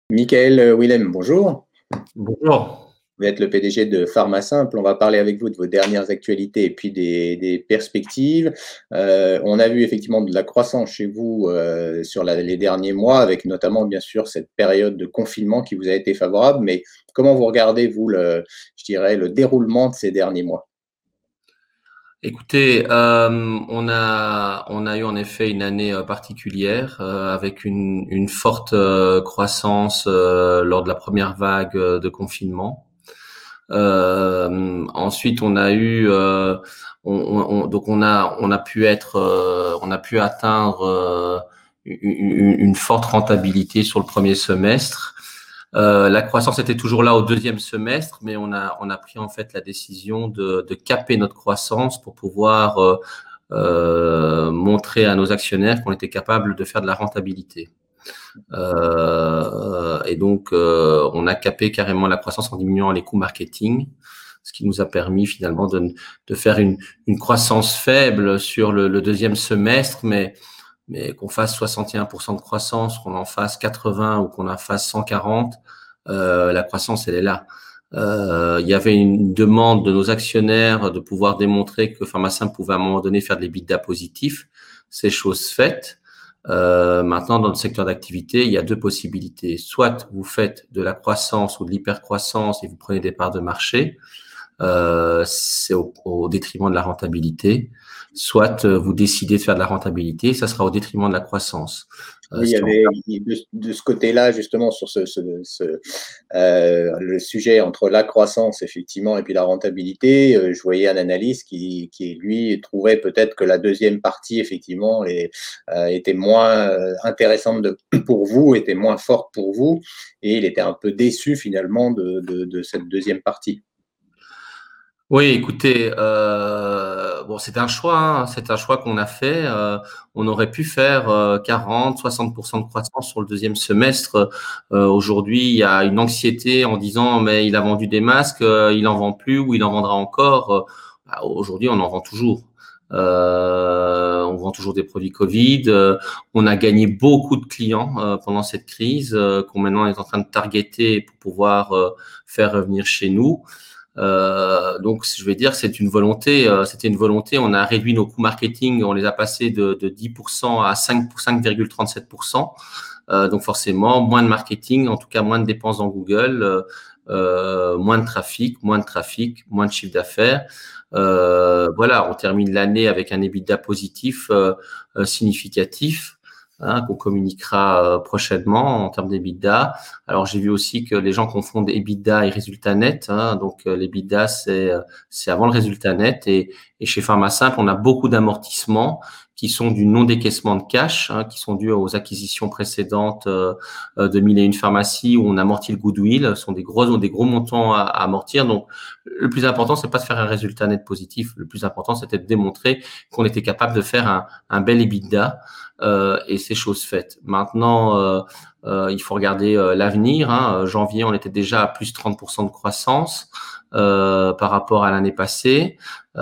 Michael Willem, bonjour. Bonjour. Vous êtes le PDG de Pharmasimple. On va parler avec vous de vos dernières actualités et puis des perspectives. On a vu effectivement de la croissance chez vous sur les derniers mois, avec notamment bien sûr cette période de confinement qui vous a été favorable. Mais comment vous regardez, vous, je dirais, le déroulement de ces derniers mois? Écoutez, on a eu en effet une année particulière avec une forte croissance lors de la première vague de confinement. Ensuite, on a eu, donc on a pu on a pu atteindre une forte rentabilité sur le premier semestre. La croissance était toujours là au deuxième semestre, mais on a pris en fait la décision de caper notre croissance pour pouvoir montrer à nos actionnaires qu'on était capable de faire de la rentabilité. Et donc, on a capé carrément la croissance en diminuant les coûts marketing, ce qui nous a permis finalement de faire une croissance faible sur le deuxième semestre, mais qu'on fasse 61% de croissance, qu'on en fasse 80 ou qu'on en fasse 140, la croissance, elle est là. Il y avait une demande de nos actionnaires de pouvoir démontrer que Pharmasimple pouvait à un moment donné faire de l'EBITDA positif. C'est chose faite. Maintenant, dans le secteur d'activité, il y a deux possibilités. Soit vous faites de la croissance ou de l'hypercroissance et vous prenez des parts de marché, c'est au détriment de la rentabilité. Soit vous décidez de faire de la rentabilité, ça sera au détriment de la croissance. Oui, il y avait de ce côté-là, justement, sur le sujet entre la croissance, effectivement, et puis la rentabilité. Je voyais un analyste qui lui, trouvait peut-être que la deuxième partie, effectivement, était moins intéressante pour vous, était moins forte pour vous, et il était un peu déçu, finalement, de cette deuxième partie. Oui, écoutez, bon, c'est un choix, hein, c'est un choix qu'on a fait. On aurait pu faire 40, 60% de croissance sur le deuxième semestre. Aujourd'hui, il y a une anxiété en disant, mais il a vendu des masques, il en vend plus ou il en vendra encore. Bah, aujourd'hui, on en vend toujours. On vend toujours des produits Covid. On a gagné beaucoup de clients pendant cette crise qu'on maintenant est en train de targeter pour pouvoir faire revenir chez nous. Donc, je vais dire, c'est une volonté. C'était une volonté. On a réduit nos coûts marketing. On les a passés de 10% à 5,37%. Donc, forcément, moins de marketing, en tout cas, moins de dépenses dans Google, moins de trafic, moins de chiffre d'affaires. Voilà, on termine l'année avec un EBITDA positif significatif. Qu'on communiquera prochainement en termes d'EBITDA. Alors, j'ai vu aussi que les gens confondent EBITDA et résultat net. Donc, l'EBITDA, c'est avant le résultat net. Et chez Pharmasimple, on a beaucoup d'amortissements qui sont du non-décaissement de cash, qui sont dus aux acquisitions précédentes de 1001 pharmacies où on amortit le goodwill. Ce sont des gros montants à amortir. Donc, le plus important, c'est pas de faire un résultat net positif. Le plus important, c'était de démontrer qu'on était capable de faire un bel EBITDA. Et c'est chose faite. Maintenant, il faut regarder l'avenir. Janvier, on était déjà à plus 30% de croissance par rapport à l'année passée,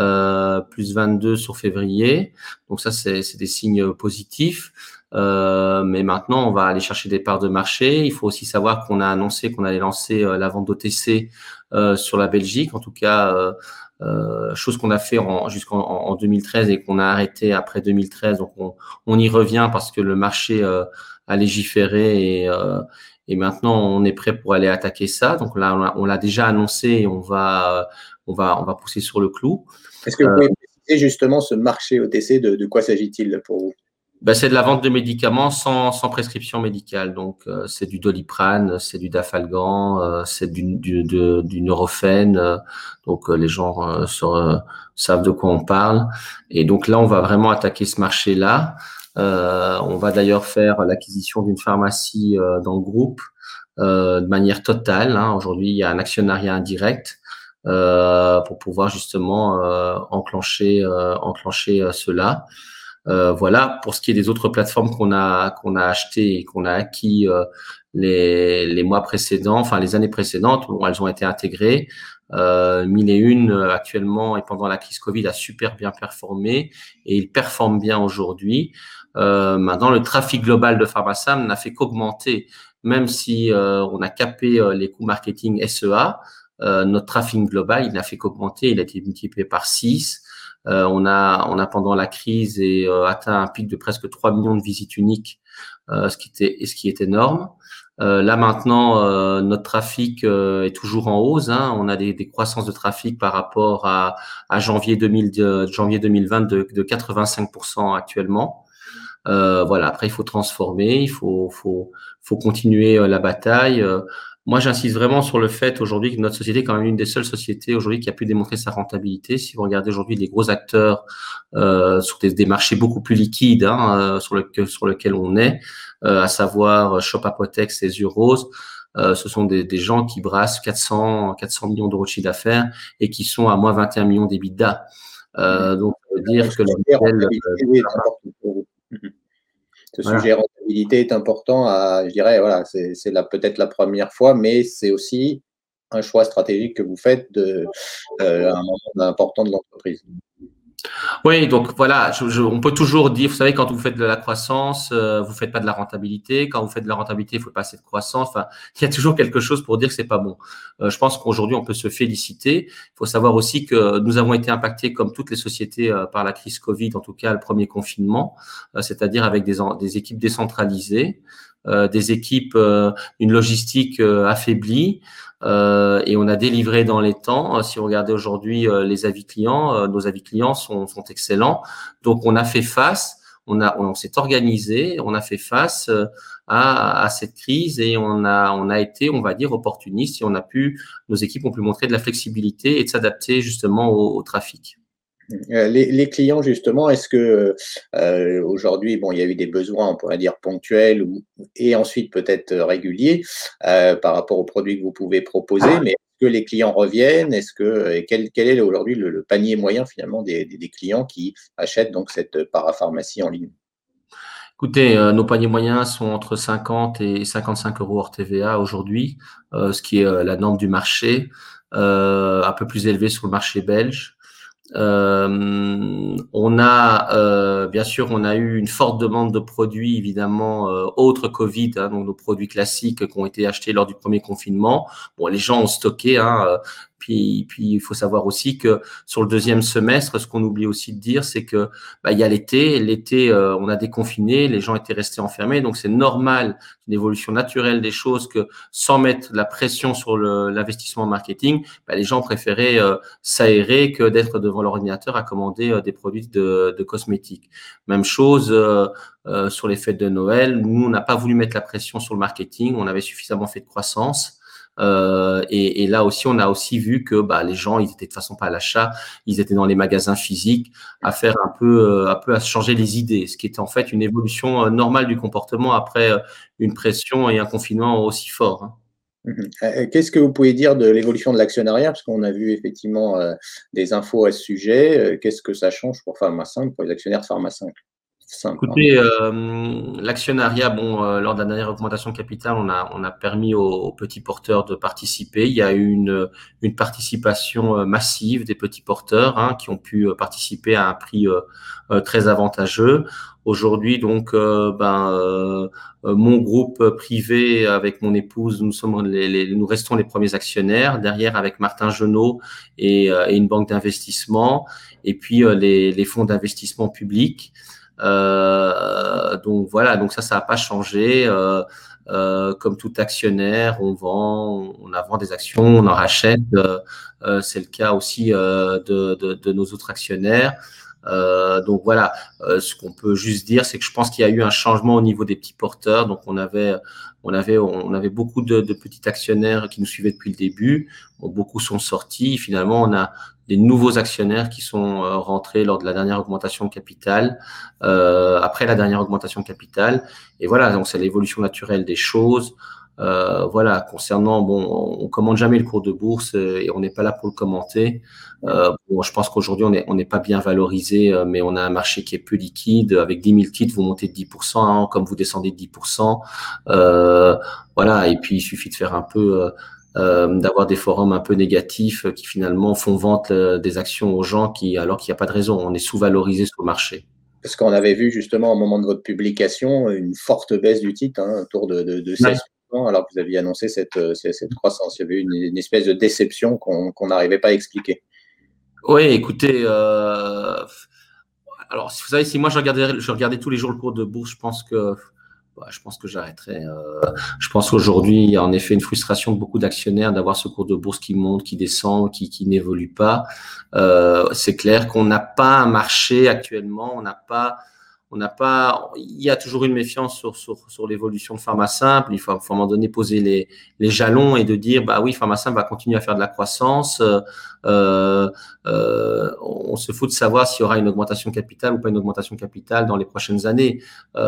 plus 22 sur février. Donc ça, c'est des signes positifs. Mais maintenant, on va aller chercher des parts de marché. Il faut aussi savoir qu'on a annoncé qu'on allait lancer la vente d'OTC sur la Belgique. En tout cas, chose qu'on a fait jusqu'en 2013 et qu'on a arrêté après 2013. Donc, on y revient parce que le marché a légiféré et maintenant, on est prêt pour aller attaquer ça. Donc là, on l'a déjà annoncé et on va pousser sur le clou. Est-ce que vous pouvez préciser justement ce marché OTC, de quoi s'agit-il pour vous? C'est de la vente de médicaments sans prescription médicale. Donc, c'est du Doliprane, c'est du Dafalgan, c'est du Nurofen. Donc, les gens savent de quoi on parle. Et donc là, on va vraiment attaquer ce marché-là. On va d'ailleurs faire l'acquisition d'une pharmacie dans le groupe de manière totale. Aujourd'hui, il y a un actionnariat indirect pour pouvoir justement enclencher cela. Voilà, pour ce qui est des autres plateformes qu'on a achetées et qu'on a acquis les mois précédents, enfin les années précédentes, où elles ont été intégrées. 1001 actuellement et pendant la crise Covid a super bien performé et il performe bien aujourd'hui. Maintenant, le trafic global de Pharmasimple n'a fait qu'augmenter. même si on a capé les coûts marketing SEA, notre trafic global, il n'a fait qu'augmenter, il a été multiplié par 6. On a pendant la crise atteint un pic de presque 3 millions de visites uniques, ce qui est énorme. Là maintenant, notre trafic est toujours en hausse. On a des croissances de trafic par rapport à janvier 2020 de 85% actuellement. Voilà. Après, il faut transformer, il faut continuer la bataille. Moi, j'insiste vraiment sur le fait aujourd'hui que notre société est quand même une des seules sociétés aujourd'hui qui a pu démontrer sa rentabilité. Si vous regardez aujourd'hui les gros acteurs sur des marchés beaucoup plus liquides sur lequel on est, à savoir Shop Apotex et Zuros, ce sont des gens qui brassent 400 millions d'euros de chiffre d'affaires et qui sont à moins 21 millions d'EBITDA. Donc, ça veut dire que le modèle, est important pour vous. Ce voilà. sujet rentabilité est important je dirais, voilà, c'est peut-être la première fois, mais c'est aussi un choix stratégique que vous faites à un moment important de l'entreprise. Oui, donc voilà, on peut toujours dire, vous savez, quand vous faites de la croissance, vous faites pas de la rentabilité. Quand vous faites de la rentabilité, il faut pas assez de croissance. Enfin, il y a toujours quelque chose pour dire que c'est pas bon. Je pense qu'aujourd'hui, on peut se féliciter. Il faut savoir aussi que nous avons été impactés, comme toutes les sociétés, par la crise Covid, en tout cas le premier confinement, c'est-à-dire avec des équipes décentralisées, des équipes, une logistique affaiblie. Et on a délivré dans les temps. Si vous regardez aujourd'hui les avis clients, nos avis clients sont excellents. Donc on a fait face, on s'est organisé, on a fait face à cette crise et on a été, on va dire, opportuniste et nos équipes ont pu montrer de la flexibilité et de s'adapter justement au trafic. Les clients, justement, est-ce que aujourd'hui, bon, il y a eu des besoins, on pourrait dire ponctuels et ensuite peut-être réguliers par rapport aux produits que vous pouvez proposer, mais est-ce que les clients reviennent? Quel est aujourd'hui le panier moyen finalement des clients qui achètent donc cette parapharmacie en ligne? Écoutez, nos paniers moyens sont entre 50 et 55 euros hors TVA aujourd'hui, ce qui est la norme du marché, un peu plus élevé sur le marché belge. Bien sûr, on a eu une forte demande de produits, évidemment, autres Covid, donc nos produits classiques qui ont été achetés lors du premier confinement. Bon, les gens ont stocké, puis il faut savoir aussi que sur le deuxième semestre, ce qu'on oublie aussi de dire, c'est que il y a l'été. L'été, on a déconfiné, les gens étaient restés enfermés, donc c'est normal, une évolution naturelle des choses que sans mettre la pression sur l'investissement marketing, les gens préféraient s'aérer que d'être devant l'ordinateur à commander des produits de cosmétiques. Même chose sur les fêtes de Noël. Nous, on n'a pas voulu mettre la pression sur le marketing. On avait suffisamment fait de croissance. Et là aussi, on a aussi vu que les gens, ils étaient de toute façon pas à l'achat, ils étaient dans les magasins physiques à faire un peu à changer les idées, ce qui était en fait une évolution normale du comportement après une pression et un confinement aussi fort. Qu'est-ce que vous pouvez dire de l'évolution de l'actionnariat? Parce qu'on a vu effectivement des infos à ce sujet. Qu'est-ce que ça change pour Pharma5, pour les actionnaires de Pharma5? Écoutez, l'actionnariat, lors de la dernière augmentation de capital, on a permis aux petits porteurs de participer. Il y a eu une participation massive des petits porteurs qui ont pu participer à un prix très avantageux. Aujourd'hui, donc, mon groupe privé avec mon épouse, nous restons les premiers actionnaires. Derrière, avec Martin Genot et une banque d'investissement, et puis les fonds d'investissement publics. Donc voilà, donc ça n'a pas changé. Comme tout actionnaire, on vend des actions, on en rachète. C'est le cas aussi de nos autres actionnaires. Donc voilà, ce qu'on peut juste dire, c'est que je pense qu'il y a eu un changement au niveau des petits porteurs. Donc on avait beaucoup de petits actionnaires qui nous suivaient depuis le début. Beaucoup sont sortis. Finalement, on a des nouveaux actionnaires qui sont rentrés lors de la dernière augmentation de capital, après la dernière augmentation de capital. Et voilà, donc c'est l'évolution naturelle des choses. Voilà, concernant, on commande jamais le cours de bourse et on n'est pas là pour le commenter. Je pense qu'aujourd'hui, on n'est pas bien valorisé, mais on a un marché qui est peu liquide. Avec 10 000 titres, vous montez de 10%, comme vous descendez de 10%. Voilà, et puis il suffit de faire un peu, d'avoir des forums un peu négatifs qui finalement font vente des actions aux gens alors qu'il n'y a pas de raison. On est sous-valorisé sur le marché. Parce qu'on avait vu justement au moment de votre publication une forte baisse du titre, autour de 16%. malheureusement, alors que vous aviez annoncé cette croissance. Il y avait eu une espèce de déception qu'on n'arrivait pas à expliquer. Oui, écoutez, alors vous savez, si moi je regardais tous les jours le cours de bourse, je pense que j'arrêterais. Je pense qu'aujourd'hui, il y a en effet une frustration de beaucoup d'actionnaires d'avoir ce cours de bourse qui monte, qui descend, qui n'évolue pas. C'est clair qu'on n'a pas un marché actuellement, il y a toujours une méfiance sur l'évolution de Pharmasimple. Il faut à un moment donné poser les jalons et de dire, bah oui, Pharmasimple va continuer à faire de la croissance. On se fout de savoir s'il y aura une augmentation de capital ou pas une augmentation de capital dans les prochaines années.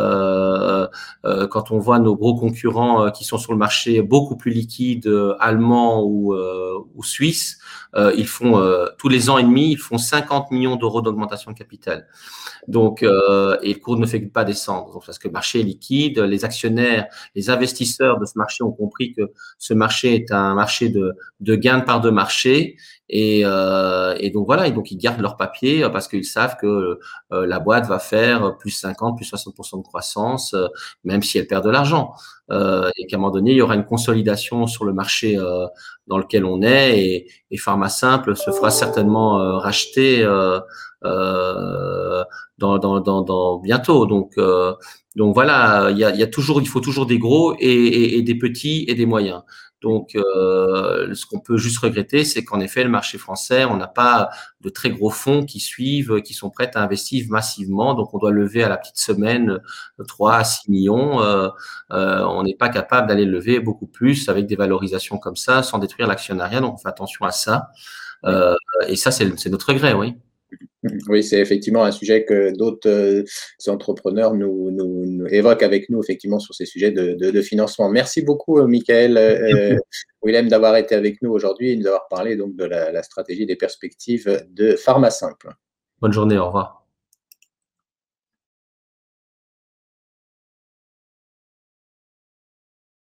Quand on voit nos gros concurrents qui sont sur le marché beaucoup plus liquides, allemands ou suisses, ils font tous les ans et demi, ils font 50 millions d'euros d'augmentation de capital. Donc, et le cours ne fait pas descendre. Donc, parce que le marché est liquide, les actionnaires, les investisseurs de ce marché ont compris que ce marché est un marché de gain de part de marché. Et donc voilà, et donc ils gardent leur papier parce qu'ils savent que la boîte va faire plus 50, plus 60% de croissance, même si elle perd de l'argent. Et qu'à un moment donné, il y aura une consolidation sur le marché dans lequel on est, et Pharmasimple se fera certainement racheter dans bientôt. Donc voilà, il faut toujours des gros et des petits et des moyens. Donc, ce qu'on peut juste regretter, c'est qu'en effet, le marché français, on n'a pas de très gros fonds qui suivent, qui sont prêts à investir massivement. Donc, on doit lever à la petite semaine 3 à 6 millions. On n'est pas capable d'aller lever beaucoup plus avec des valorisations comme ça, sans détruire l'actionnariat. Donc, on fait attention à ça. Et ça, c'est notre regret, oui. Oui, c'est effectivement un sujet que d'autres entrepreneurs nous évoquent avec nous, effectivement, sur ces sujets de financement. Merci beaucoup, Michael, Willem, d'avoir été avec nous aujourd'hui et de nous avoir parlé donc de la stratégie des perspectives de Pharmasimple. Bonne journée, au revoir.